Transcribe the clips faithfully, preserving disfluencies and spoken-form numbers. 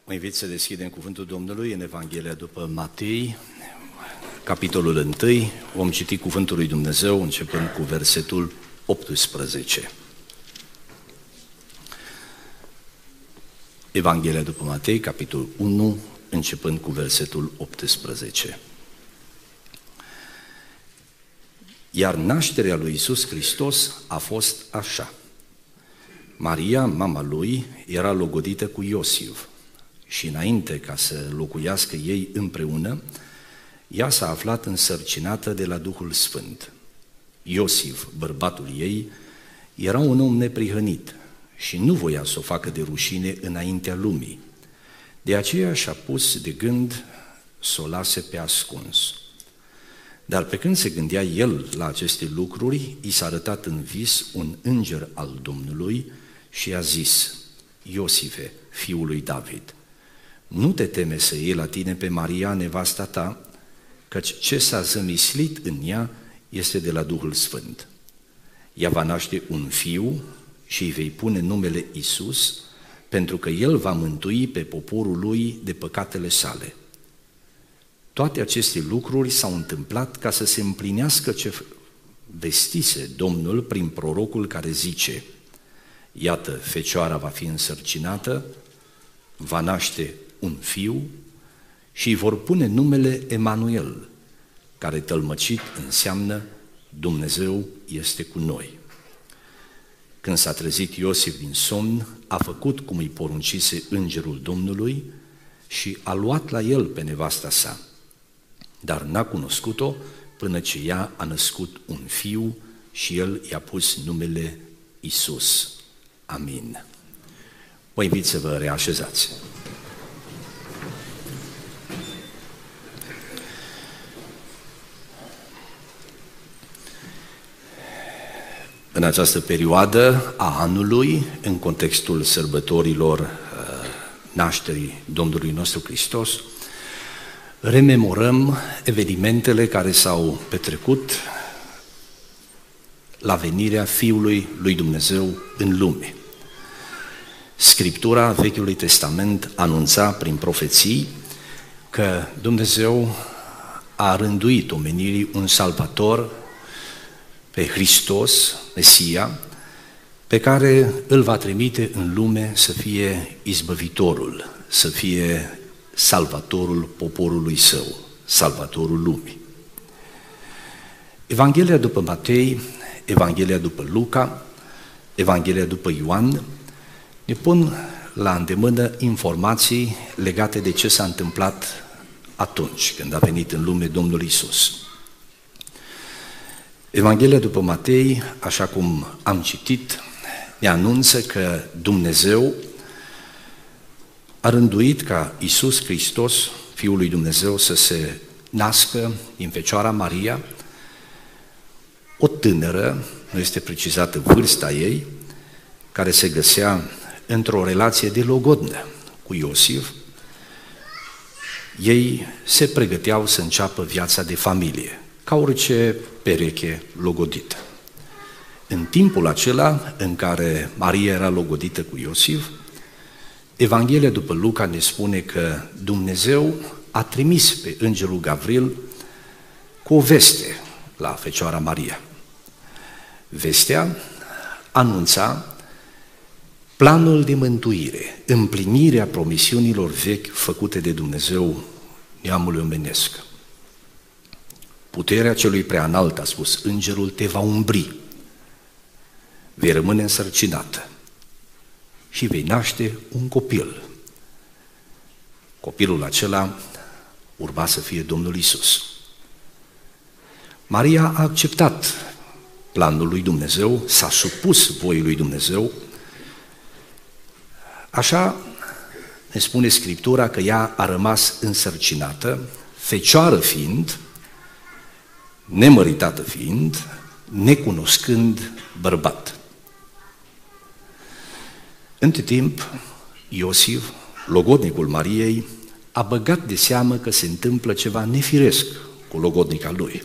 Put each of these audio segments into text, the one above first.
Mă invit să deschidem cuvântul Domnului în Evanghelia după Matei, capitolul unu. Vom citi cuvântul lui Dumnezeu începând cu versetul optsprezece. Evanghelia după Matei, capitolul unu, începând cu versetul optsprezece. Iar nașterea lui Iisus Hristos a fost așa. Maria, mama lui, era logodită cu Iosif și înainte ca să locuiască ei împreună, ea s-a aflat însărcinată de la Duhul Sfânt. Iosif, bărbatul ei, era un om neprihănit și nu voia să o facă de rușine înaintea lumii. De aceea și-a pus de gând să o lase pe ascuns. Dar pe când se gândea el la aceste lucruri, i s-a arătat în vis un înger al Domnului și i-a zis: Iosife, fiul lui David, nu te teme să iei la tine pe Maria, nevasta ta, căci ce s-a zămislit în ea este de la Duhul Sfânt. Ea va naște un fiu și îi vei pune numele Iisus, pentru că el va mântui pe poporul lui de păcatele sale. Toate aceste lucruri s-au întâmplat ca să se împlinească ce vestise Domnul prin prorocul care zice: iată, fecioara va fi însărcinată, va naște un fiu și îi vor pune numele Emanuel, care tălmăcit înseamnă Dumnezeu este cu noi. Când s-a trezit Iosif din somn, a făcut cum îi poruncise îngerul Domnului și a luat la el pe nevasta sa, dar n-a cunoscut-o până ce ea a născut un fiu și el i-a pus numele Iisus. Amin. Vă invit să vă reașezați. În această perioadă a anului, în contextul sărbătorilor nașterii Domnului nostru Hristos, rememorăm evenimentele care s-au petrecut la venirea Fiului lui Dumnezeu în lume. Scriptura Vechiului Testament anunța prin profeții că Dumnezeu a rânduit omenirii un salvator, pe Hristos, Mesia, pe care îl va trimite în lume să fie izbăvitorul, să fie salvatorul poporului său, salvatorul lumii. Evanghelia după Matei, Evanghelia după Luca, Evanghelia după Ioan ne pun la îndemână informații legate de ce s-a întâmplat atunci când a venit în lume Domnul Iisus. Evanghelia după Matei, așa cum am citit, ne anunță că Dumnezeu a rânduit ca Iisus Hristos, Fiul lui Dumnezeu, să se nască din Fecioara Maria, o tânără, nu este precizată vârsta ei, care se găsea într-o relație de logodnă cu Iosif. Ei se pregăteau să înceapă viața de familie, ca orice pereche logodită. În timpul acela în care Maria era logodită cu Iosif, Evanghelia după Luca ne spune că Dumnezeu a trimis pe îngerul Gavril cu o veste la Fecioara Maria. Vestea anunța planul de mântuire, împlinirea promisiunilor vechi făcute de Dumnezeu neamului omenesc. Puterea celui preanalt, a spus îngerul, te va umbri, vei rămâne însărcinată și vei naște un copil. Copilul acela urma să fie Domnul Iisus. Maria a acceptat planul lui Dumnezeu, s-a supus voii lui Dumnezeu, așa ne spune Scriptura că ea a rămas însărcinată, fecioară fiind, nemăritată fiind, necunoscând bărbat. Între timp, Iosif, logodnicul Mariei, a băgat de seamă că se întâmplă ceva nefiresc cu logodnica lui.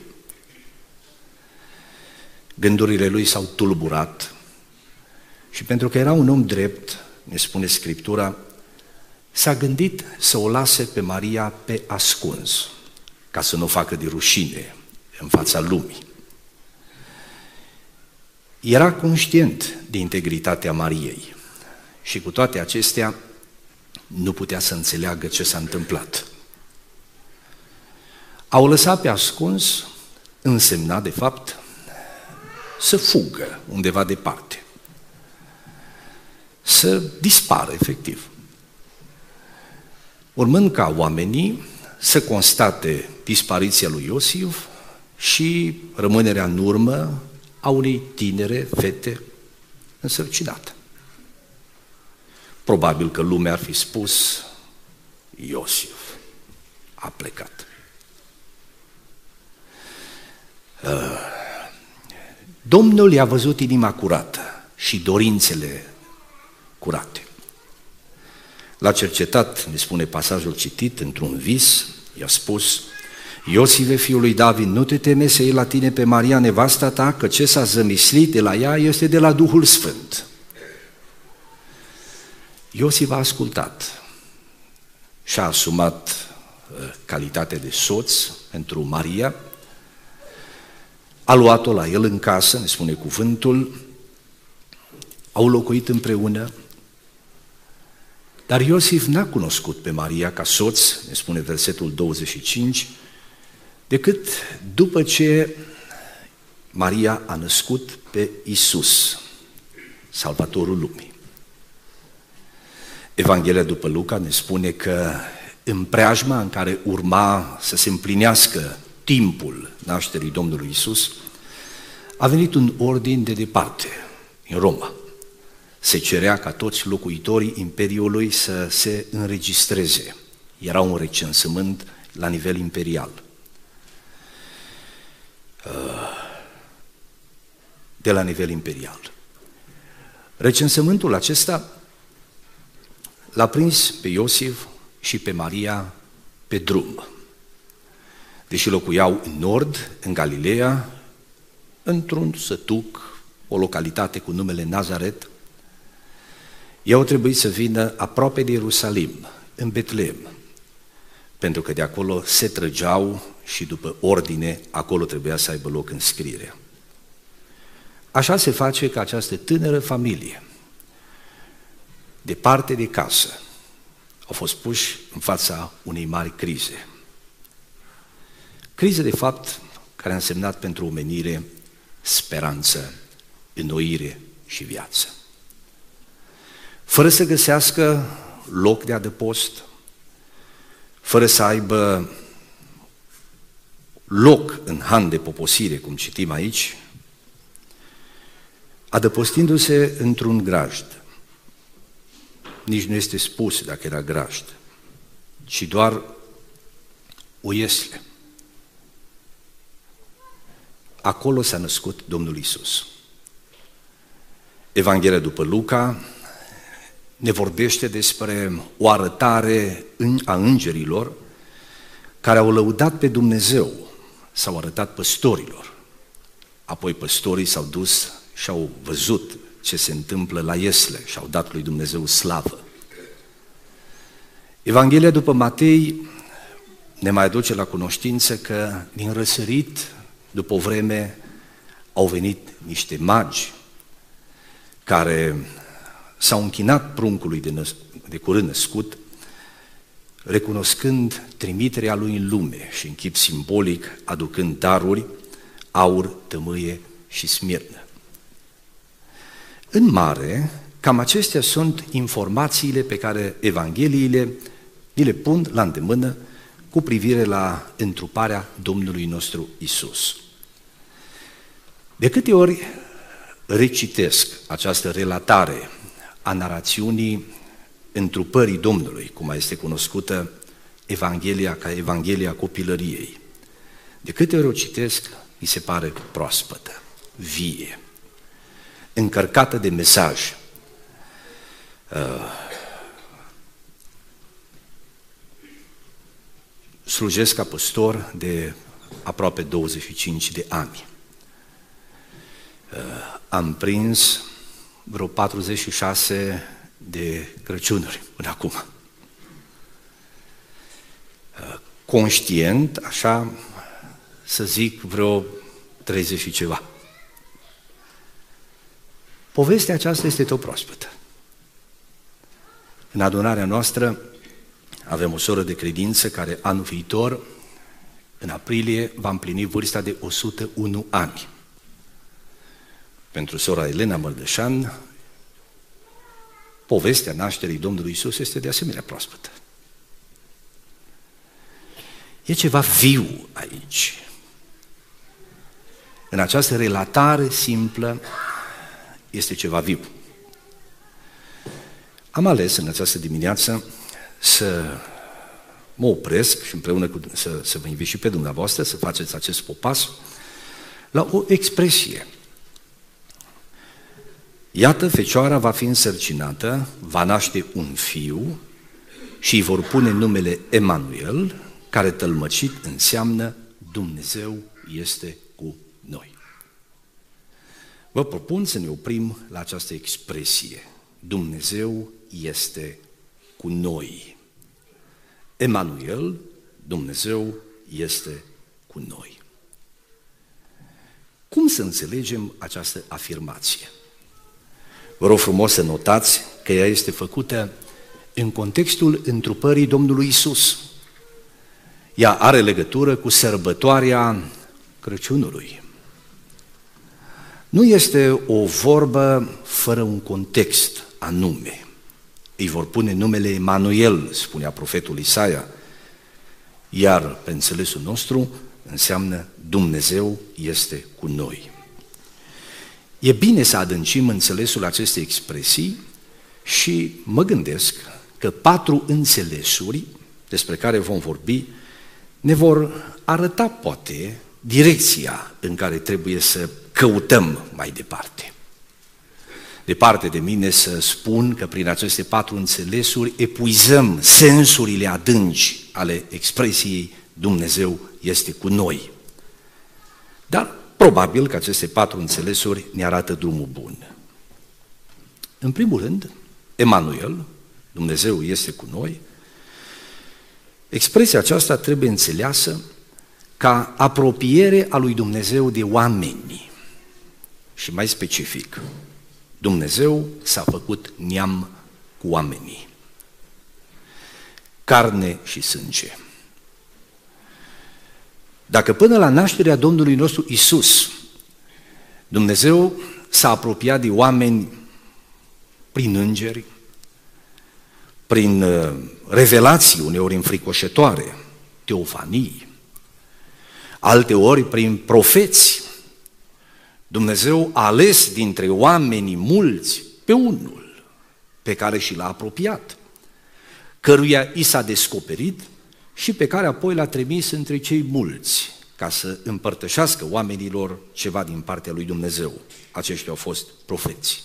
Gândurile lui s-au tulburat și pentru că era un om drept, ne spune Scriptura, s-a gândit să o lase pe Maria pe ascuns, ca să nu o facă de rușine în fața lumii. Era conștient de integritatea Mariei și cu toate acestea nu putea să înțeleagă ce s-a întâmplat. Au lăsat pe ascuns însemna, de fapt, să fugă undeva departe, să dispară, efectiv. Urmând ca oamenii să constate dispariția lui Iosif și rămânerea în urmă a unei tinere fete însărcinate. Probabil că lumea ar fi spus: Iosif a plecat. Domnul i-a văzut inima curată și dorințele curate. L-a cercetat, ne spune pasajul citit, într-un vis, i-a spus: Iosife, fiul lui David, nu te teme să iei la tine pe Maria, nevasta ta, că ce s-a zămislit de la ea este de la Duhul Sfânt. Iosif a ascultat și a asumat calitatea de soț pentru Maria, a luat-o la el în casă, ne spune cuvântul, au locuit împreună, dar Iosif n-a cunoscut pe Maria ca soț, ne spune versetul douăzeci și cinci, decât după ce Maria a născut pe Iisus, Salvatorul lumii. Evanghelia după Luca ne spune că în preajma în care urma să se împlinească timpul nașterii Domnului Iisus, a venit un ordin de departe, în Roma. Se cerea ca toți locuitorii Imperiului să se înregistreze. Era un recensământ la nivel imperial. De la nivel imperial. Recensământul acesta l-a prins pe Iosif și pe Maria pe drum. Deși locuiau în nord, în Galileea, într-un sătuc, o localitate cu numele Nazaret, ei au trebuit să vină aproape de Ierusalim, în Betlehem, pentru că de acolo se trăgeau și după ordine, acolo trebuia să aibă loc înscrierea. Așa se face că această tânără familie, departe de casă, au fost puși în fața unei mari crize. Crize, de fapt, care a însemnat pentru omenire speranță, înnoire și viață. Fără să găsească loc de adăpost, fără să aibă loc în han de poposire, cum citim aici, adăpostindu-se într-un grajd. Nici nu este spus dacă era grajd, ci doar o iesle. Acolo s-a născut Domnul Iisus. Evanghelia după Luca ne vorbește despre o arătare a îngerilor care au lăudat pe Dumnezeu, s-au arătat păstorilor. Apoi păstorii s-au dus și au văzut ce se întâmplă la iesle și au dat lui Dumnezeu slavă. Evanghelia după Matei ne mai aduce la cunoștință că din răsărit, după o vreme, au venit niște magi care s-au închinat pruncului de, năs- de curând născut, recunoscând trimiterea lui în lume și în chip simbolic aducând daruri, aur, tămâie și smirnă. În mare, cam acestea sunt informațiile pe care Evangheliile ni le pun la îndemână cu privire la întruparea Domnului nostru Iisus. De câte ori recitesc această relatare a narațiunii întrupării Domnului, cum este cunoscută Evanghelia ca Evanghelia copilăriei, de câte ori o citesc, mi se pare proaspătă, vie, încărcată de mesaj. Slujesc ca păstor de aproape douăzeci și cinci de ani. Am prins vreo patruzeci și șase de Crăciunuri până acum. conștient, așa, să zic, vreo treizeci și ceva. Povestea aceasta este tot proaspătă. În adunarea noastră avem o soră de credință care anul viitor, în aprilie, va împlini vârsta de o sută unu ani. Pentru sora Elena Mărdeșan, povestea nașterii Domnului Iisus este de asemenea proaspătă. E ceva viu aici. În această relatare simplă este ceva viu. Am ales în această dimineață să mă opresc și împreună cu, să, să vă invit și pe dumneavoastră să faceți acest popas la o expresie. Iată, fecioara va fi însărcinată, va naște un fiu și îi vor pune numele Emanuel, care tălmăcit înseamnă Dumnezeu este cu noi. Vă propun să ne oprim la această expresie. Dumnezeu este cu noi. Emanuel, Dumnezeu este cu noi. Cum să înțelegem această afirmație? Vă rog frumos să notați că ea este făcută în contextul întrupării Domnului Iisus. Ea are legătură cu sărbătoarea Crăciunului. Nu este o vorbă fără un context anume. Îi vor pune numele Emanuel, spunea profetul Isaia, iar pe înțelesul nostru înseamnă Dumnezeu este cu noi. E bine să adâncim înțelesul acestei expresii și mă gândesc că patru înțelesuri despre care vom vorbi ne vor arăta, poate, direcția în care trebuie să căutăm mai departe. Departe de mine să spun că prin aceste patru înțelesuri epuizăm sensurile adânci ale expresiei Dumnezeu este cu noi. Dar probabil că aceste patru înțelesuri ne arată drumul bun. În primul rând, Emanuel, Dumnezeu este cu noi, expresia aceasta trebuie înțeleasă ca apropiere a lui Dumnezeu de oameni. Și mai specific, Dumnezeu s-a făcut neam cu oamenii. Carne și sânge. Dacă până la nașterea Domnului nostru Iisus, Dumnezeu s-a apropiat de oameni prin îngeri, prin revelații uneori înfricoșătoare, teofanii, alteori prin profeți, Dumnezeu a ales dintre oamenii mulți pe unul pe care și l-a apropiat, căruia i s-a descoperit și pe care apoi l-a trimis între cei mulți ca să împărtășească oamenilor ceva din partea lui Dumnezeu. Aceștia au fost profeți.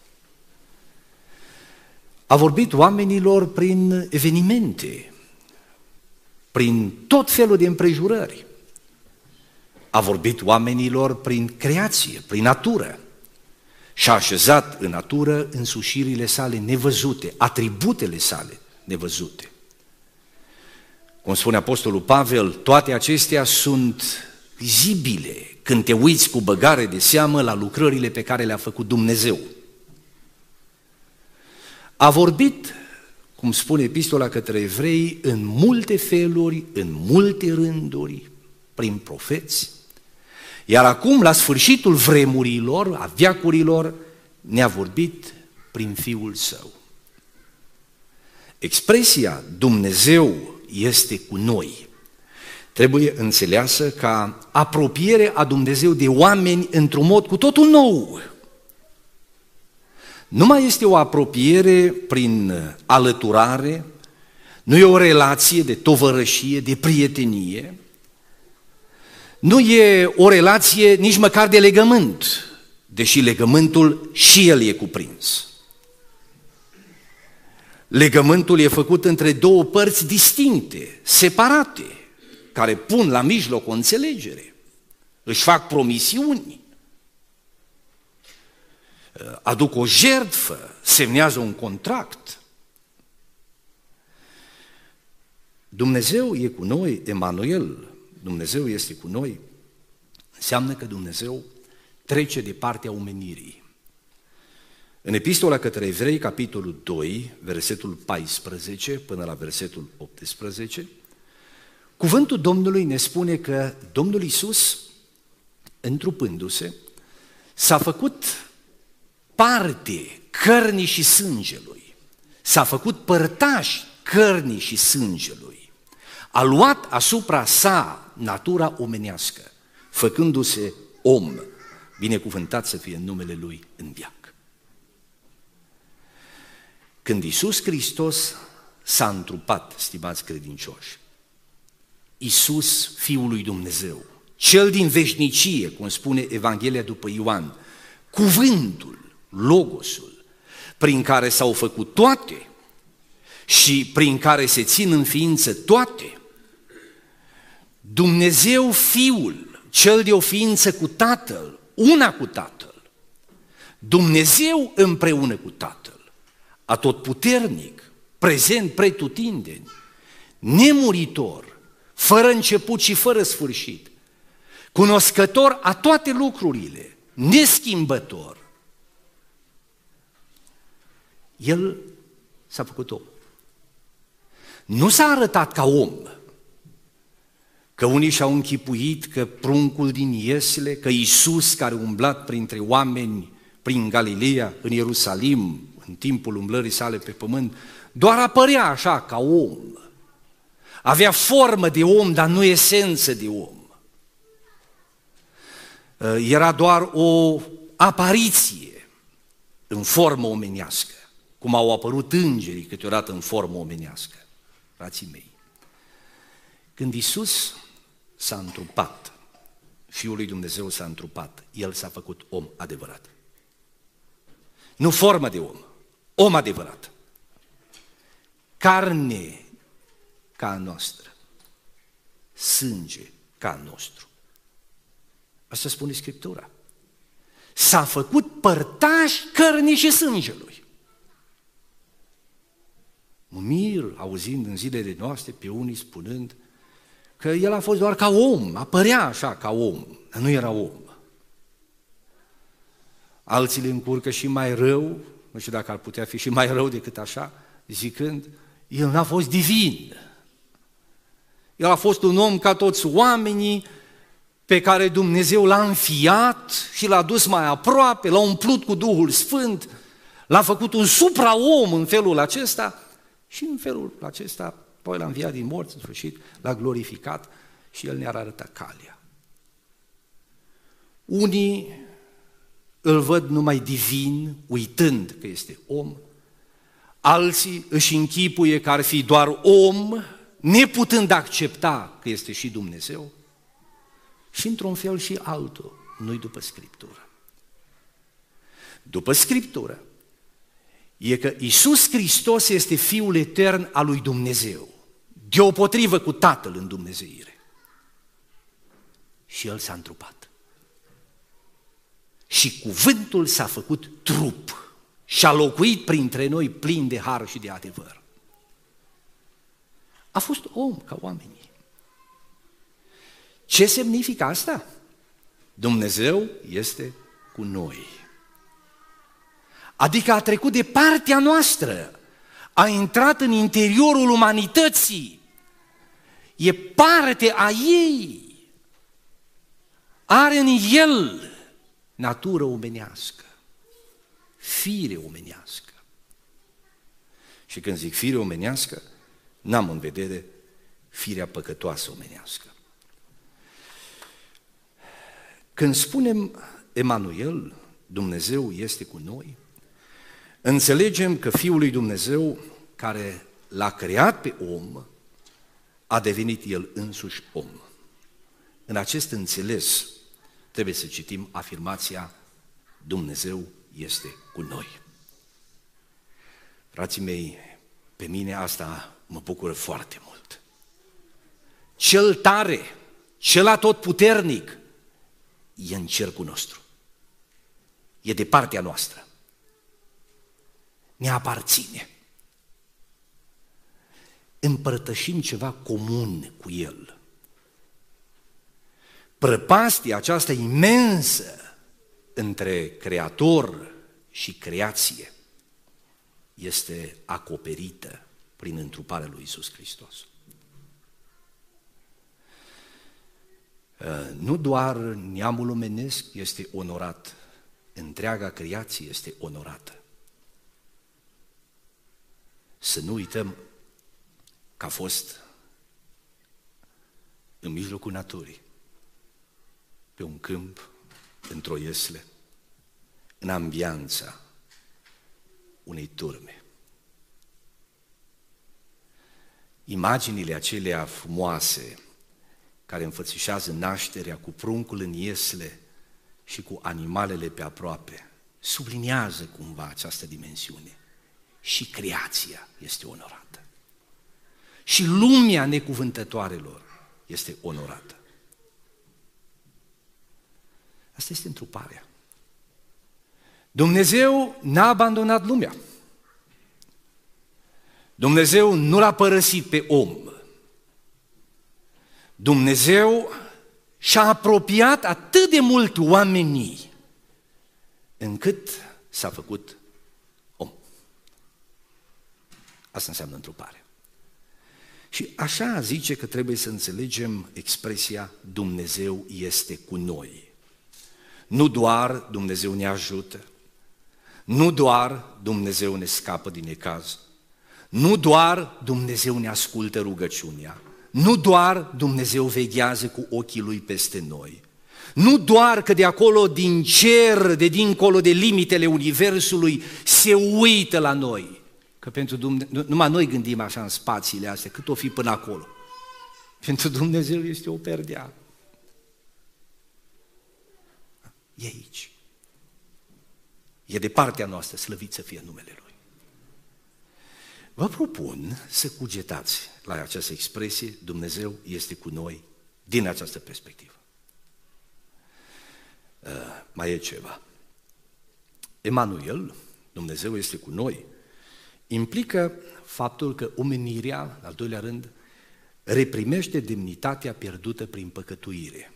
A vorbit oamenilor prin evenimente, prin tot felul de împrejurări. A vorbit oamenilor prin creație, prin natură și a așezat în natură însușirile sale nevăzute, atributele sale nevăzute. Cum spune Apostolul Pavel, toate acestea sunt vizibile când te uiți cu băgare de seamă la lucrările pe care le-a făcut Dumnezeu. A vorbit, cum spune epistola către evrei, în multe feluri, în multe rânduri, prin profeți, iar acum, la sfârșitul vremurilor, a veacurilor, ne-a vorbit prin Fiul Său. Expresia Dumnezeu este cu noi trebuie înțeleasă ca apropiere a Dumnezeu de oameni într-un mod cu totul nou. Nu mai este o apropiere prin alăturare, nu e o relație de tovărășie, de prietenie, nu e o relație nici măcar de legământ, deși legământul și el e cuprins. Legământul e făcut între două părți distincte, separate, care pun la mijloc o înțelegere, își fac promisiuni, aduc o jertfă, semnează un contract. Dumnezeu e cu noi, Emanuel, Dumnezeu este cu noi, înseamnă că Dumnezeu trece de partea omenirii. În Epistola către Evrei, capitolul doi, versetul paisprezece până la versetul optsprezece, cuvântul Domnului ne spune că Domnul Iisus, întrupându-se, s-a făcut parte cărnii și sângelui, s-a făcut părtaș cărnii și sângelui, a luat asupra sa natura omenească, făcându-se om, binecuvântat să fie numele Lui în veac. Când Iisus Hristos s-a întrupat, stimați credincioși, Iisus, Fiul lui Dumnezeu, Cel din veșnicie, cum spune Evanghelia după Ioan, cuvântul, logosul, prin care s-au făcut toate și prin care se țin în ființă toate, Dumnezeu Fiul, Cel de o ființă cu Tatăl, una cu Tatăl, Dumnezeu împreună cu Tatăl, atotputernic, prezent pretutindeni, nemuritor, fără început și fără sfârșit, cunoscător a toate lucrurile, neschimbător. El s-a făcut om. Nu s-a arătat ca om, că unii și-au închipuit că pruncul din Iesle, că Iisus care a umblat printre oameni prin Galileea, în Ierusalim, în timpul umblării sale pe pământ, doar apărea așa ca om. Avea formă de om, dar nu esență de om. Era doar o apariție în formă omenească, cum au apărut îngerii câteodată în formă omenească. Frații mei, când Iisus s-a întrupat, Fiul lui Dumnezeu s-a întrupat, El s-a făcut om adevărat. Nu formă de om, om adevărat. Carne ca a noastră, sânge ca a nostru. Asta spune Scriptura. S-a făcut părtaș cărnii și sângelui. Mă mir auzind în zilele noastre pe unii spunând că El a fost doar ca om, apărea așa ca om, dar nu era om. Alții le încurcă și mai rău, nu știu dacă ar putea fi și mai rău decât așa, zicând, El n-a fost divin. El a fost un om ca toți oamenii pe care Dumnezeu l-a înfiat și l-a dus mai aproape, l-a umplut cu Duhul Sfânt, l-a făcut un supraom în felul acesta și în felul acesta, apoi l-a înviat din morți, în sfârșit, l-a glorificat și El ne-ar arăta calea. Unii îl văd numai divin, uitând că este om, alții își închipuie că ar fi doar om, neputând accepta că este și Dumnezeu, și într-un fel și altul, nu-i după Scriptură. După Scriptură, e că Iisus Hristos este Fiul etern al lui Dumnezeu, deopotrivă cu Tatăl în dumnezeire. Și El s-a întrupat. Și cuvântul s-a făcut trup și a locuit printre noi plin de har și de adevăr. A fost om ca oamenii. Ce semnifică asta? Dumnezeu este cu noi. Adică a trecut de partea noastră, a intrat în interiorul umanității, e parte a ei, are în El natură omenească, fire omenească. Și când zic fire omenească, n-am în vedere firea păcătoasă omenească. Când spunem Emanuel, Dumnezeu este cu noi, înțelegem că Fiul lui Dumnezeu, care l-a creat pe om, a devenit El însuși om. În acest înțeles trebuie să citim afirmația Dumnezeu este cu noi. Frații mei, pe mine asta mă bucură foarte mult. Cel tare, Cel atotputernic, e în cercul nostru. E de partea noastră. Ne aparține. împărtășim ceva comun cu El. Prăpastia aceasta imensă între Creator și creație este acoperită prin întruparea lui Iisus Hristos. Nu doar neamul omenesc este onorat, întreaga creație este onorată. Să nu uităm că a fost în mijlocul naturii, pe un câmp, într-o iesle, în ambianța unei turme. Imaginile acelea frumoase care înfățișează nașterea cu pruncul în iesle și cu animalele pe aproape, subliniază cumva această dimensiune. Și creația este onorată. Și lumea necuvântătoarelor este onorată. Asta este întruparea. Dumnezeu n-a abandonat lumea. Dumnezeu nu l-a părăsit pe om. Dumnezeu și-a apropiat atât de mult oamenii încât s-a făcut om. Asta înseamnă întrupare. Și așa zice că trebuie să înțelegem expresia Dumnezeu este cu noi. Nu doar Dumnezeu ne ajută, nu doar Dumnezeu ne scapă din necaz, nu doar Dumnezeu ne ascultă rugăciunea, nu doar Dumnezeu veghează cu ochii Lui peste noi, nu doar că de acolo din cer, de dincolo de limitele universului, se uită la noi, că pentru Dumnezeu, numai noi gândim așa în spațiile astea, cât o fi până acolo. Pentru Dumnezeu este o perdea. E aici. E de partea noastră, slăvit să fie numele Lui. Vă propun să cugetați la această expresie, Dumnezeu este cu noi, din această perspectivă. Uh, mai e ceva. Emanuel, Dumnezeu este cu noi, implică faptul că omenirea, în al doilea rând, reprimește demnitatea pierdută prin păcătuire.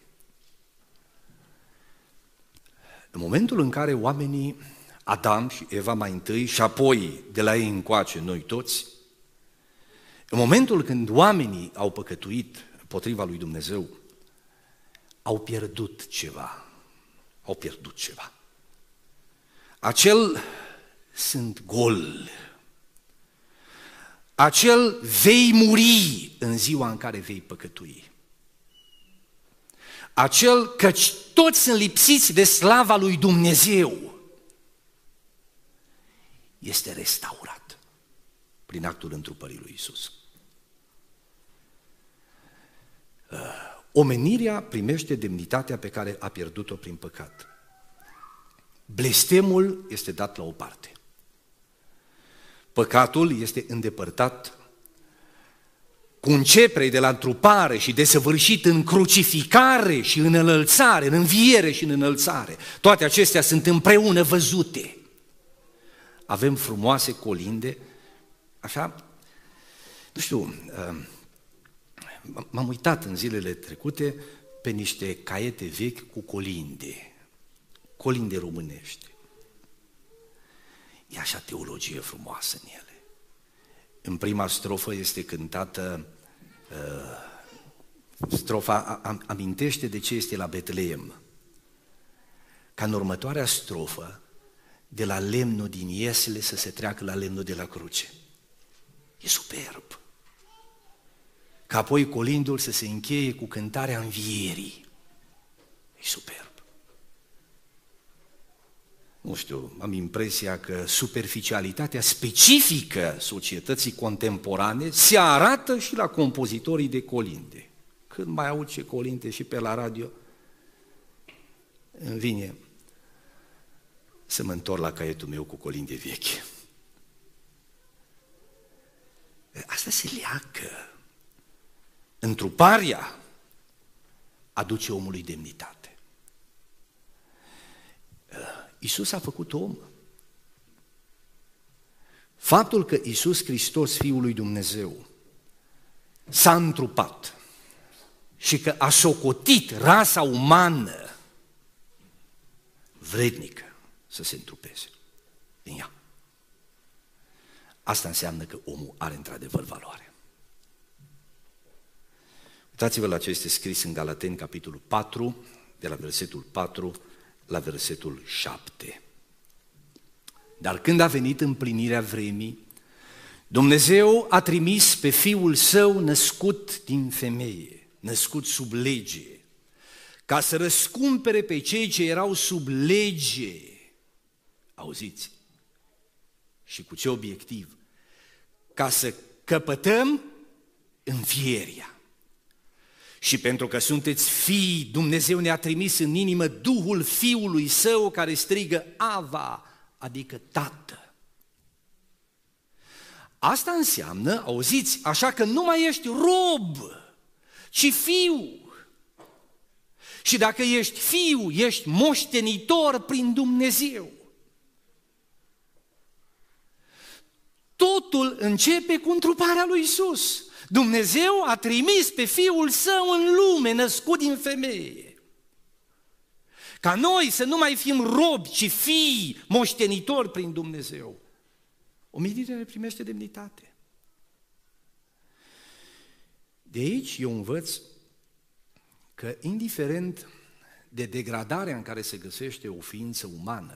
În momentul în care oamenii, Adam și Eva mai întâi și apoi de la ei încoace noi toți, în momentul când oamenii au păcătuit împotriva lui Dumnezeu, au pierdut ceva, au pierdut ceva. Acel sunt gol, acel vei muri în ziua în care vei păcătui. Acel căci toți sunt lipsiți de slava lui Dumnezeu este restaurat prin actul întrupării lui Iisus. Omenirea primește demnitatea pe care a pierdut-o prin păcat. Blestemul este dat la o parte. Păcatul este îndepărtat cu începere de la întrupare și desăvârșit în crucificare și în înălțare, în înviere și în înălțare. Toate acestea sunt împreună văzute. Avem frumoase colinde, așa, nu știu, m-am uitat în zilele trecute pe niște caiete vechi cu colinde, colinde românești. E așa teologie frumoasă în ele. În prima strofă este cântată, uh, strofa amintește de ce este la Betleem. Ca în următoarea strofă, de la lemnul din iesle să se treacă la lemnul de la cruce. E superb. Ca apoi colindul să se încheie cu cântarea învierii. E superb. Nu știu, am impresia că superficialitatea specifică societății contemporane se arată și la compozitorii de colinde. Când mai aud ce colinde și pe la radio, îmi vine să mă întorc la caietul meu cu colinde vechi. Asta se leagă. Întruparea aduce omului demnitate. Iisus a făcut om. Faptul că Iisus Hristos, Fiul lui Dumnezeu, s-a întrupat și că a socotit rasa umană vrednică să se întrupeze în ea. Asta înseamnă că omul are într-adevăr valoare. Uitați-vă la ce este scris în Galateni, capitolul patru, de la versetul patru la versetul șapte. Dar când a venit împlinirea vremii, Dumnezeu a trimis pe Fiul Său născut din femeie, născut sub lege, ca să răscumpere pe cei ce erau sub lege. Auziți? Și cu ce obiectiv? Ca să căpătăm înfierea. Și pentru că sunteți fii, Dumnezeu ne-a trimis în inimă Duhul Fiului Său care strigă Ava, adică Tată. Asta înseamnă, auziți, așa că nu mai ești rob, ci fiu. Și dacă ești fiu, ești moștenitor prin Dumnezeu. Totul începe cu întruparea lui Iisus. Dumnezeu a trimis pe Fiul Său în lume, născut din femeie. Ca noi să nu mai fim robi, ci fii moștenitori prin Dumnezeu. Omenirea primește demnitate. De aici eu învăț că indiferent de degradarea în care se găsește o ființă umană,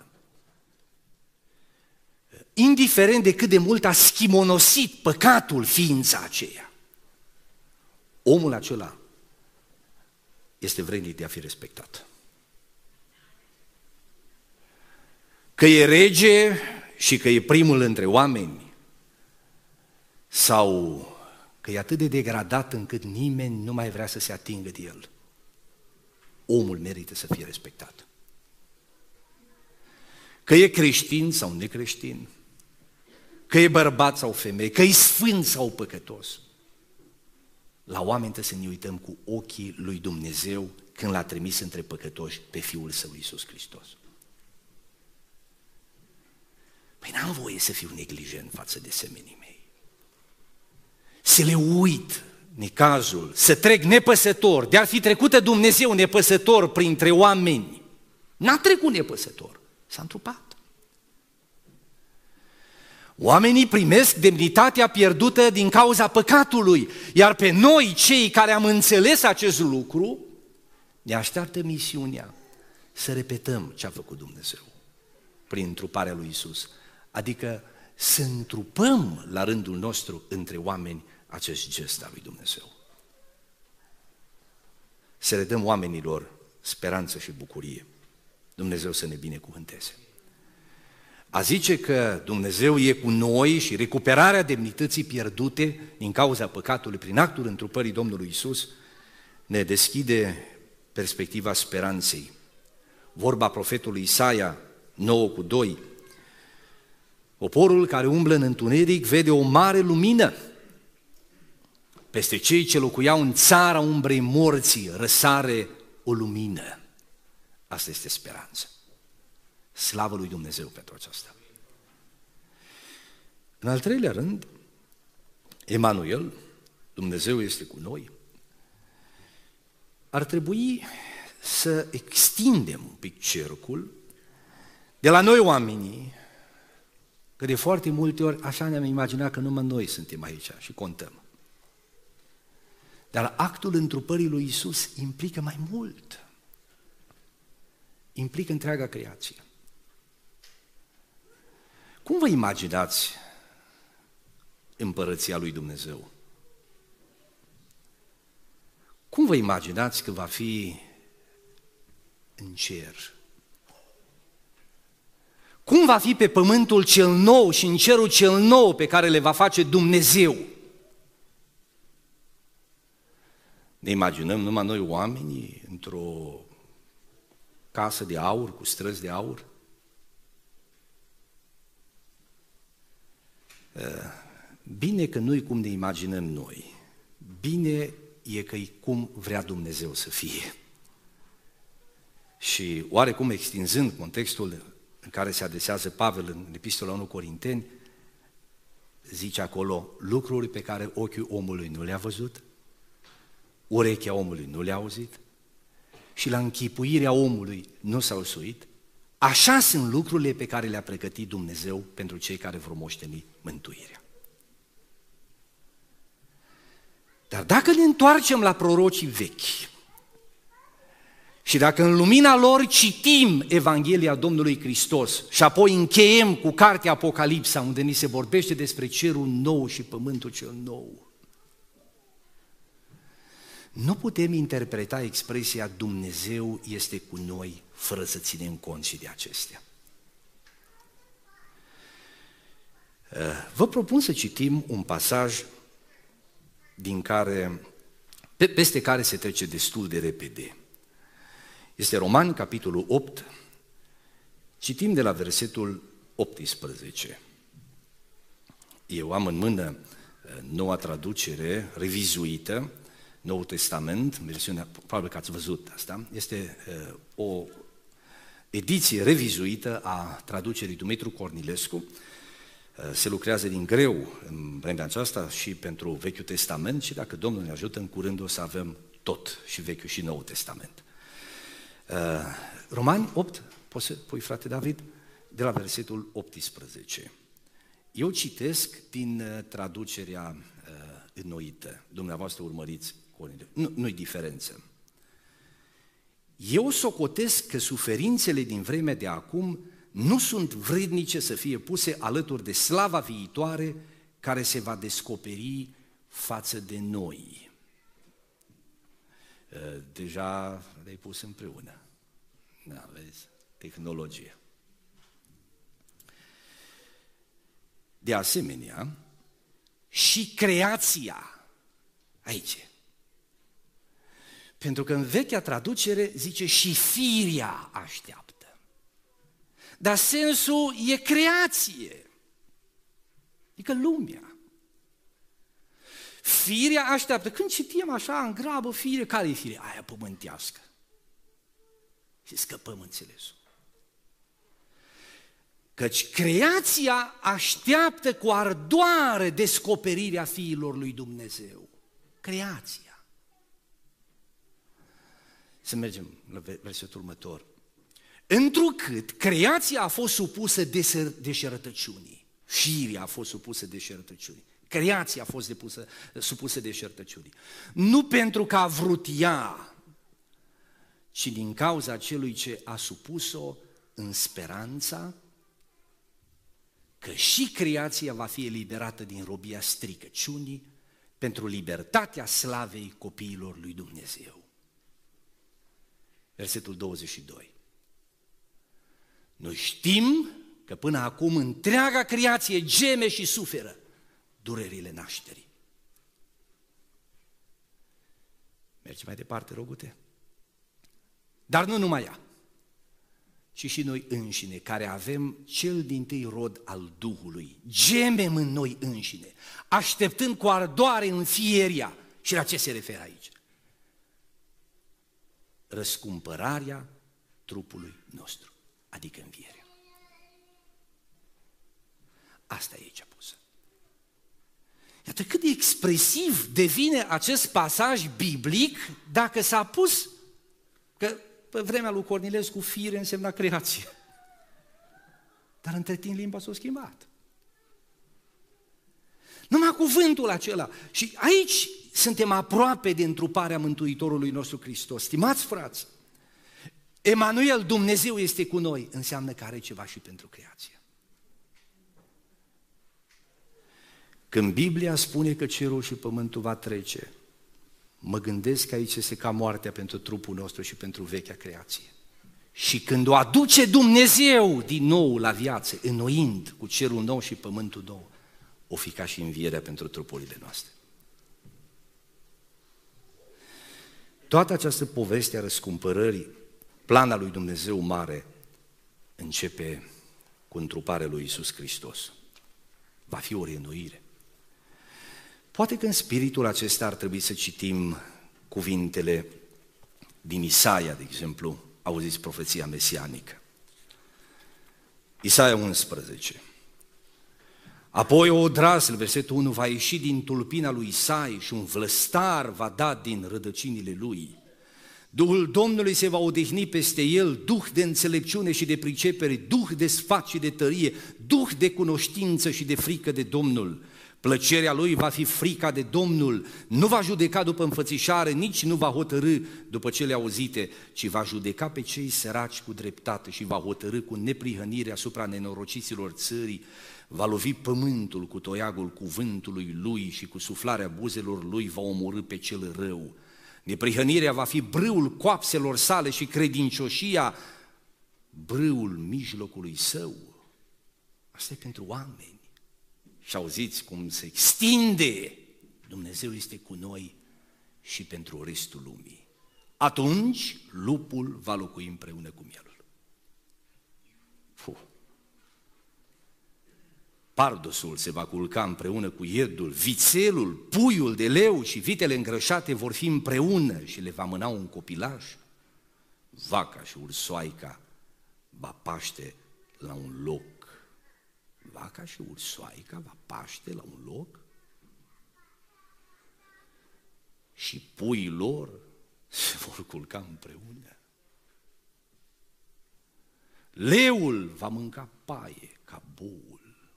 indiferent de cât de mult a schimonosit păcatul ființa aceea, omul acela este vrednic de a fi respectat. Că e rege și că e primul între oameni, sau că e atât de degradat încât nimeni nu mai vrea să se atingă de el, omul merită să fie respectat. Că e creștin sau necreștin, că e bărbat sau femeie, că e sfânt sau păcătos, la oameni trebuie să ne uităm cu ochii lui Dumnezeu când l-a trimis între păcătoși pe Fiul Său Iisus Hristos. Păi n-am voie să fiu neglijent față de semenii mei. Să le uit necazul, să trec nepăsător, de-ar fi trecută Dumnezeu nepăsător printre oameni. N-a trecut nepăsător, s-a întrupat. Oamenii primesc demnitatea pierdută din cauza păcatului, iar pe noi, cei care am înțeles acest lucru, ne așteaptă misiunea să repetăm ce a făcut Dumnezeu prin întruparea lui Iisus, adică să întrupăm la rândul nostru între oameni acest gest al lui Dumnezeu. Să le dăm oamenilor speranță și bucurie. Dumnezeu să ne binecuvânteze. A zice că Dumnezeu e cu noi și recuperarea demnității pierdute din cauza păcatului prin actul întrupării Domnului Iisus ne deschide perspectiva speranței. Vorba profetului Isaia nouă cu doi. Poporul care umblă în întuneric vede o mare lumină. Peste cei ce locuiau în țara umbrei morții răsare o lumină. Asta este speranță. Slavă lui Dumnezeu pentru aceasta. În al treilea rând, Emanuel, Dumnezeu este cu noi, ar trebui să extindem un pic cercul de la noi oamenii, că de foarte multe ori așa ne-am imaginat că numai noi suntem aici și contăm. Dar actul întrupării lui Iisus implică mai mult. Implică întreaga creație. Cum vă imaginați împărăția lui Dumnezeu? Cum vă imaginați că va fi în cer? Cum va fi pe pământul cel nou și în cerul cel nou pe care le va face Dumnezeu? Ne imaginăm numai noi oamenii într-o casă de aur, cu străzi de aur? Bine că nu-i cum ne imaginăm noi, bine e că-i cum vrea Dumnezeu să fie. Și oarecum extinzând contextul în care se adresează Pavel în Epistola unu Corinteni, zice acolo, lucruri pe care ochiul omului nu le-a văzut, urechea omului nu le-a auzit și la închipuirea omului nu s-au suit, așa sunt lucrurile pe care le-a pregătit Dumnezeu pentru cei care vor moșteni mântuirea. Dar dacă ne întoarcem la prorocii vechi și dacă în lumina lor citim Evanghelia Domnului Hristos și apoi încheiem cu cartea Apocalipsa, unde ni se vorbește despre cerul nou și pământul cel nou, nu putem interpreta expresia Dumnezeu este cu noi fără să ținem cont și de acestea. Vă propun să citim un pasaj din care, peste care se trece destul de repede. Este Romani, capitolul opt, citim de la versetul optsprezece. Eu am în mână noua traducere revizuită, Noul Testament, versiunea, probabil că ați văzut asta, este uh, o ediție revizuită a traducerii Dumitru Cornilescu. Uh, se lucrează din greu în vremea aceasta și pentru Vechiul Testament și dacă Domnul ne ajută, în curând o să avem tot, și Vechiul și Noul Testament. Uh, Romani opt, poți să pui, frate David, de la versetul optsprezece. Eu citesc din uh, traducerea uh, înnoită, dumneavoastră urmăriți. Nu, nu-i diferență. Eu socotesc că suferințele din vremea de acum nu sunt vrednice să fie puse alături de slava viitoare care se va descoperi față de noi. Deja le-ai pus împreună. Da, vezi? Tehnologie. De asemenea, și creația aici. Pentru că în vechea traducere zice și firea așteaptă. Dar sensul e creație. Adică lumea. Firea așteaptă. Când citim așa în grabă fire, care e firea? Aia pământească. Și scăpăm înțelesul. Căci creația așteaptă cu ardoare descoperirea fiilor lui Dumnezeu. Creația. Să mergem la versetul următor. Întrucât creația a fost supusă deșertăciunii, firea a fost supusă deșertăciunii, creația a fost depusă, supusă deșertăciunii, nu pentru că a vrut ea, ci din cauza celui ce a supus-o în speranța că și creația va fi eliberată din robia stricăciunii pentru libertatea slavei copiilor lui Dumnezeu. Versetul douăzeci și doi. Noi știm că până acum întreaga creație geme și suferă durerile nașterii. Mergi mai departe, rogute. Dar nu numai ea, ci și noi înșine, care avem cel dintâi rod al Duhului, gemem în noi înșine, așteptând cu ardoare înfierea. Și la ce se referă aici? Răscumpărarea trupului nostru, adică învierea. Asta e aici pusă. Iată cât de expresiv devine acest pasaj biblic dacă s-a pus, că pe vremea lui Cornilescu fire însemna creație. Dar între timp limba s-a schimbat. Numai cuvântul acela. Și aici suntem aproape de întruparea Mântuitorului nostru Hristos. Stimați frați, Emanuel, Dumnezeu este cu noi, înseamnă că are ceva și pentru creație. Când Biblia spune că cerul și pământul va trece, mă gândesc că aici este ca moartea pentru trupul nostru și pentru vechea creație. Și când o aduce Dumnezeu din nou la viață, înnoind cu cerul nou și pământul nou, o fi ca și învierea pentru trupurile noastre. Toată această poveste a răscumpărării, plana lui Dumnezeu mare, începe cu întruparea lui Iisus Hristos. Va fi o reînnoire. Poate că în spiritul acesta ar trebui să citim cuvintele din Isaia, de exemplu, auziți profeția mesianică. Isaia unsprezece. Apoi o odraslă, versetul unu, va ieși din tulpina lui Isai și un vlăstar va da din rădăcinile lui. Duhul Domnului se va odihni peste el, duh de înțelepciune și de pricepere, duh de sfat și de tărie, duh de cunoștință și de frică de Domnul. Plăcerea lui va fi frica de Domnul, nu va judeca după înfățișare, nici nu va hotărâ după cele auzite, ci va judeca pe cei săraci cu dreptate și va hotărâ cu neprihănire asupra nenorociților țării. Va lovi pământul cu toiagul cuvântului lui și cu suflarea buzelor lui va omorî pe cel rău. Neprihănirea va fi brâul coapselor sale și credincioșia brâul mijlocului său. Asta e pentru oameni. Și auziți cum se extinde. Dumnezeu este cu noi și pentru restul lumii. Atunci lupul va locui împreună cu mielul. Fuh. Pardosul se va culca împreună cu iedul, vițelul, puiul de leu și vitele îngrășate vor fi împreună și le va mâna un copilaj. Vaca și ursoaica va paște la un loc. Vaca și ursoaica va paște la un loc și puii lor se vor culca împreună. Leul va mânca paie ca boul.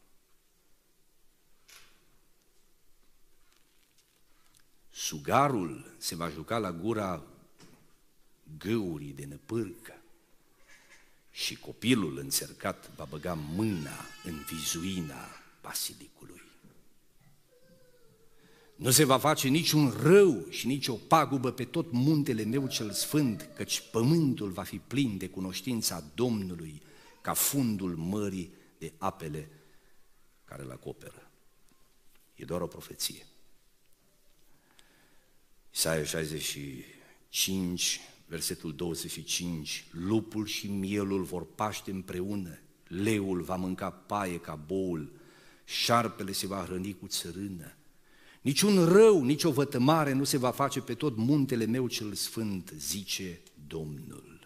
Sugarul se va juca la gura găurii de năpârcă și copilul înțercat va băga mâna în vizuina basilicului. Nu se va face niciun rău și nici o pagubă pe tot muntele meu cel sfânt, căci pământul va fi plin de cunoștința Domnului, ca fundul mării de apele care îl acoperă. E doar o profeție. Isaia șaizeci și cinci, versetul douăzeci și cinci, lupul și mielul vor paște împreună, leul va mânca paie ca boul, șarpele se va hrăni cu țărână. Niciun rău, nici o vătămare nu se va face pe tot muntele meu cel sfânt, zice Domnul.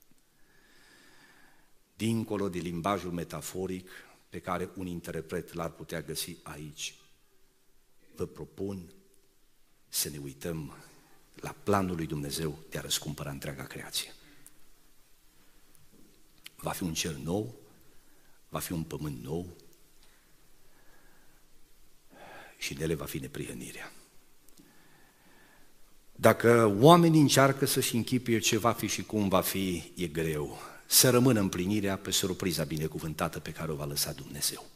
Dincolo de limbajul metaforic pe care un interpret l-ar putea găsi aici, vă propun să ne uităm la planul lui Dumnezeu de a răscumpăra întreaga creație. Va fi un cer nou, va fi un pământ nou și de ele va fi neprihănirea. Dacă oamenii încearcă să-și închipuie ce va fi și cum va fi, e greu. Să rămână împlinirea pe surpriza binecuvântată pe care o va lăsa Dumnezeu.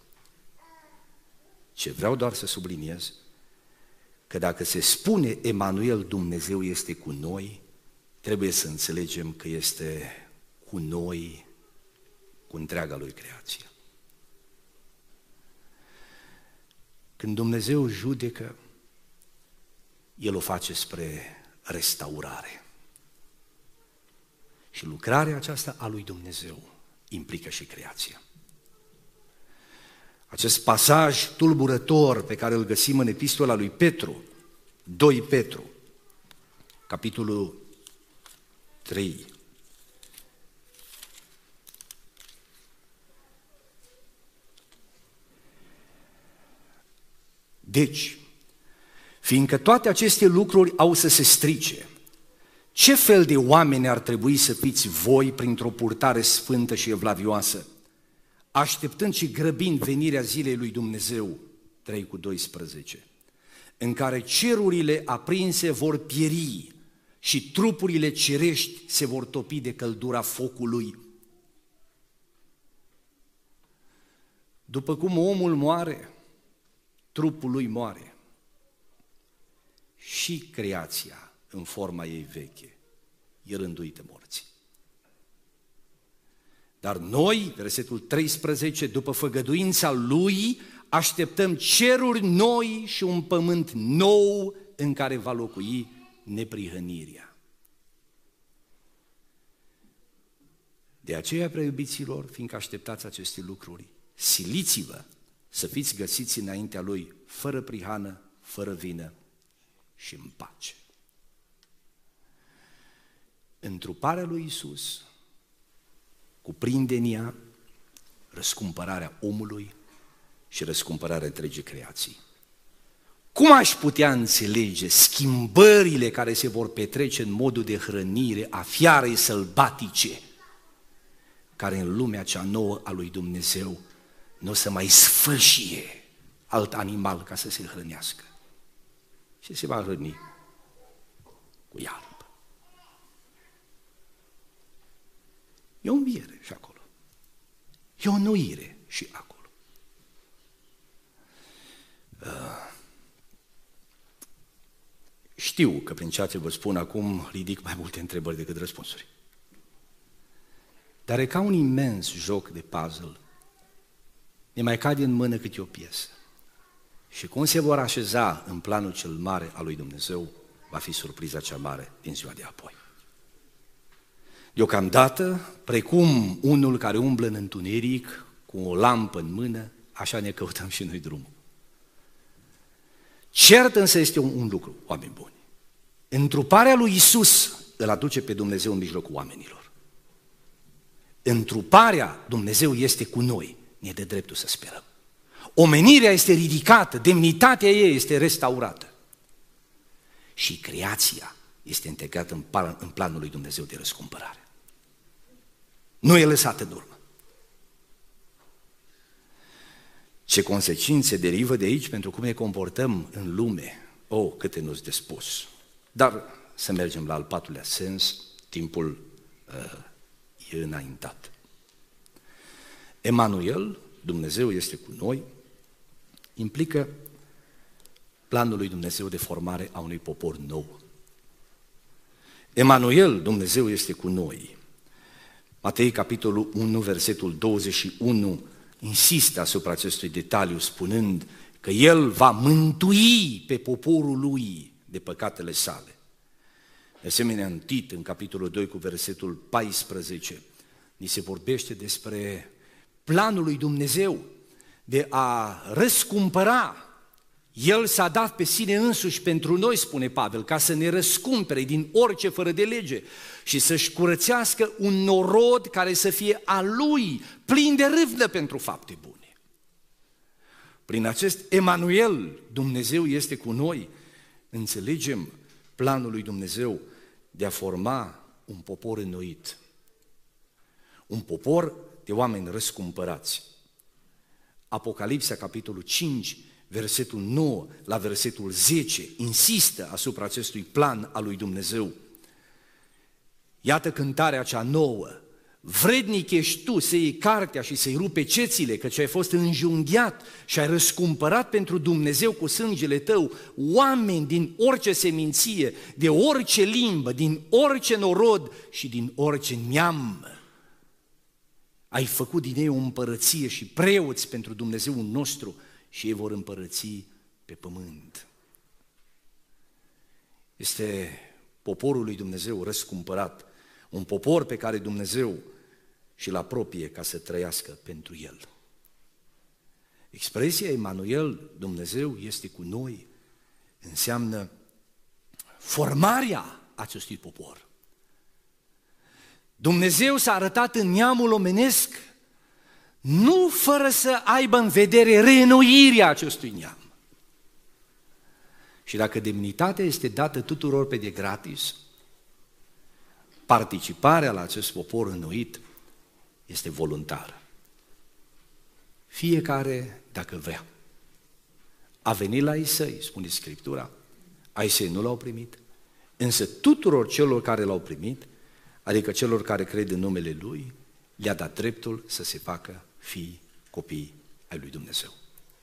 Ce vreau doar să subliniez, că dacă se spune Emanuel, Dumnezeu este cu noi, trebuie să înțelegem că este cu noi, cu întreaga lui creație. Când Dumnezeu judecă, El o face spre restaurare. Și lucrarea aceasta a lui Dumnezeu implică și creația. Acest pasaj tulburător pe care îl găsim în epistola lui Petru, doi Petru, capitolul trei. Deci, fiindcă toate aceste lucruri au să se strice, ce fel de oameni ar trebui să fiți voi printr-o purtare sfântă și evlavioasă, așteptând și grăbind venirea zilei lui Dumnezeu, trei cu doisprezece, în care cerurile aprinse vor pieri și trupurile cerești se vor topi de căldura focului. După cum omul moare, trupul lui moare, și creația în forma ei veche e rânduită morții. Dar noi, versetul treisprezece, după făgăduința Lui, așteptăm ceruri noi și un pământ nou în care va locui neprihănirea. De aceea, preiubiților, fiindcă așteptați aceste lucruri, siliți-vă să fiți găsiți înaintea Lui fără prihană, fără vină și în pace. Întruparea lui Iisus cuprinde în ea răscumpărarea omului, și răscumpărarea întregii creații. Cum aș putea înțelege schimbările care se vor petrece în modul de hrănire a fiarei sălbatice, care în lumea cea nouă a lui Dumnezeu nu o să mai sfâșie alt animal ca să se hrănească, și se va hrăni cu iarbă. E o înviere și acolo. E o înnoire și acolo. Uh, știu că prin ceea ce vă spun acum ridic mai multe întrebări decât răspunsuri. Dar e ca un imens joc de puzzle. Ne mai cade în mână câte o piesă. Și cum se vor așeza în planul cel mare al lui Dumnezeu, va fi surpriza cea mare din ziua de apoi. Deocamdată, precum unul care umblă în întuneric cu o lampă în mână, așa ne căutăm și noi drumul. Cert însă este un, un lucru, oameni buni. Întruparea lui Iisus îl aduce pe Dumnezeu în mijlocul oamenilor. Întruparea Dumnezeu este cu noi, ne dă dreptul să sperăm. Omenirea este ridicată, demnitatea ei este restaurată. Și creația este integrată în, plan, în planul lui Dumnezeu de răscumpărare. Nu e lăsată în urmă. Ce consecințe derivă de aici pentru cum ne comportăm în lume? Oh, câte nu-s de spus. Dar să mergem la al patrulea sens, timpul uh, e înaintat. Emanuel, Dumnezeu este cu noi, implică planul lui Dumnezeu de formare a unui popor nou. Emanuel, Dumnezeu este cu noi. Matei, capitolul unu, versetul douăzeci și unu, insistă asupra acestui detaliu, spunând că El va mântui pe poporul Lui de păcatele sale. De asemenea, în Tit, în capitolul doi, cu versetul paisprezece, ni se vorbește despre planul lui Dumnezeu de a răscumpăra. El s-a dat pe sine însuși pentru noi, spune Pavel, ca să ne răscumpere din orice fără de lege și să-și curățească un norod care să fie a Lui, plin de râvnă pentru fapte bune. Prin acest Emanuel, Dumnezeu este cu noi, înțelegem planul lui Dumnezeu de a forma un popor înnoit, un popor de oameni răscumpărați. Apocalipsa, capitolul cinci, versetul nouă la versetul zece, insistă asupra acestui plan al lui Dumnezeu. Iată cântarea cea nouă. Vrednic ești tu să iei cartea și să-i rupe cețile, căci ai fost înjunghiat și ai răscumpărat pentru Dumnezeu cu sângele tău oameni din orice seminție, de orice limbă, din orice norod și din orice neam. Ai făcut din ei o împărăție și preoți pentru Dumnezeul nostru și ei vor împărăți pe pământ. Este poporul lui Dumnezeu răscumpărat, un popor pe care Dumnezeu și-l apropie ca să trăiască pentru El. Expresia Emanuel, Dumnezeu este cu noi, înseamnă formarea acestui popor. Dumnezeu s-a arătat în neamul omenesc nu fără să aibă în vedere reînnoirea acestui neam. Și dacă demnitatea este dată tuturor pe de gratis, participarea la acest popor înnoit este voluntară. Fiecare, dacă vrea. A venit la ei săi, spune Scriptura, ai săi nu l-au primit, însă tuturor celor care l-au primit, adică celor care cred în numele Lui, le-a dat dreptul să se facă fii, copii ai lui Dumnezeu.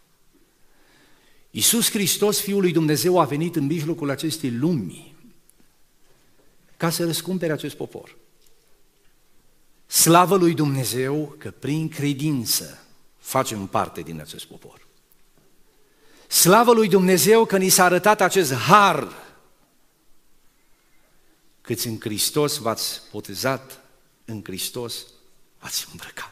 Iisus Hristos, Fiul lui Dumnezeu, a venit în mijlocul acestei lumi ca să răscumpere acest popor. Slavă lui Dumnezeu că prin credință facem parte din acest popor. Slavă lui Dumnezeu că ni s-a arătat acest har, câți în Hristos v-ați botezat, în Hristos v-ați îmbrăcat.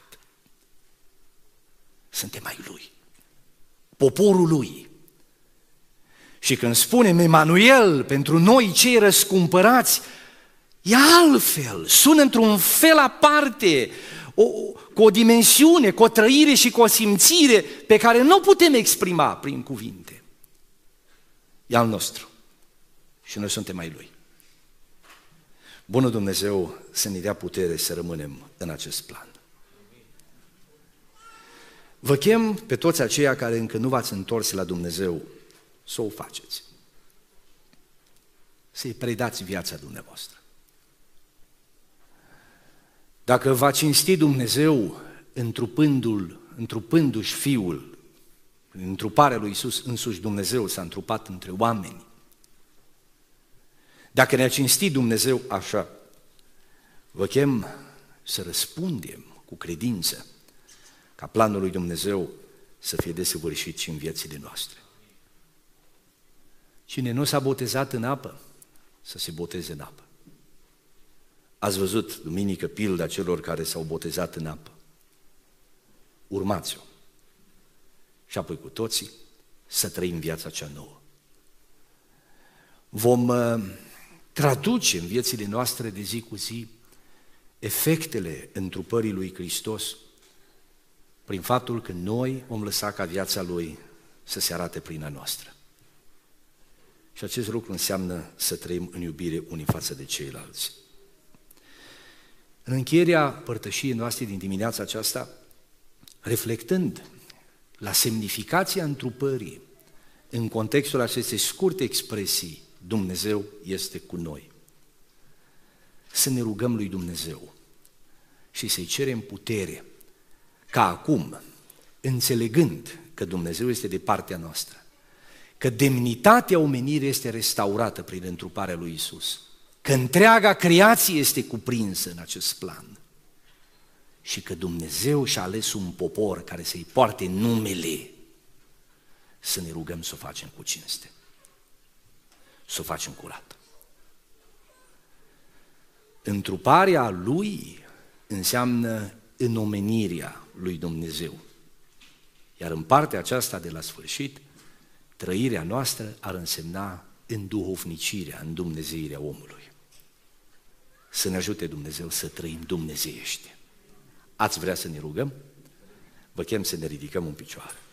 Suntem ai Lui, poporul Lui. Și când spunem Emanuel, pentru noi cei răscumpărați, e altfel, sună într-un fel aparte, o, cu o dimensiune, cu o trăire și cu o simțire pe care nu putem exprima prin cuvinte. E al nostru și noi suntem ai Lui. Bunul Dumnezeu să ne dea putere să rămânem în acest plan. Vă chem pe toți aceia care încă nu v-ați întors la Dumnezeu să o faceți. Să-i predați viața dumneavoastră. Dacă va cinsti Dumnezeu întrupându-l, întrupându-și Fiul, în întruparea lui Iisus însuși Dumnezeu s-a întrupat între oameni, dacă ne-a cinstit Dumnezeu așa, vă chem să răspundem cu credință ca planul lui Dumnezeu să fie desăvârșit și în viețile noastre. Cine nu s-a botezat în apă, să se boteze în apă. Ați văzut duminică pilda celor care s-au botezat în apă. Urmați-o. Și apoi cu toții să trăim viața cea nouă. Vom uh, traduce în viețile noastre de zi cu zi efectele întrupării lui Hristos prin faptul că noi vom lăsa ca viața Lui să se arate prin a noastră. Și acest lucru înseamnă să trăim în iubire unii față de ceilalți. În încheierea părtășiei noastre din dimineața aceasta, reflectând la semnificația întrupării în contextul acestei scurte expresii, Dumnezeu este cu noi. Să ne rugăm lui Dumnezeu și să-i cerem putere ca acum, înțelegând că Dumnezeu este de partea noastră, că demnitatea omenirii este restaurată prin întruparea lui Iisus, că întreaga creație este cuprinsă în acest plan și că Dumnezeu și-a ales un popor care să-i poarte numele, să ne rugăm să o facem cu cinste, să o facem curat. Întruparea Lui înseamnă înomenirea lui Dumnezeu, iar în partea aceasta de la sfârșit, trăirea noastră ar însemna înduhovnicirea, îndumnezeirea omului. Să ne ajute Dumnezeu să trăim dumnezeiește. Ați vrea să ne rugăm? Vă chem să ne ridicăm în picioare.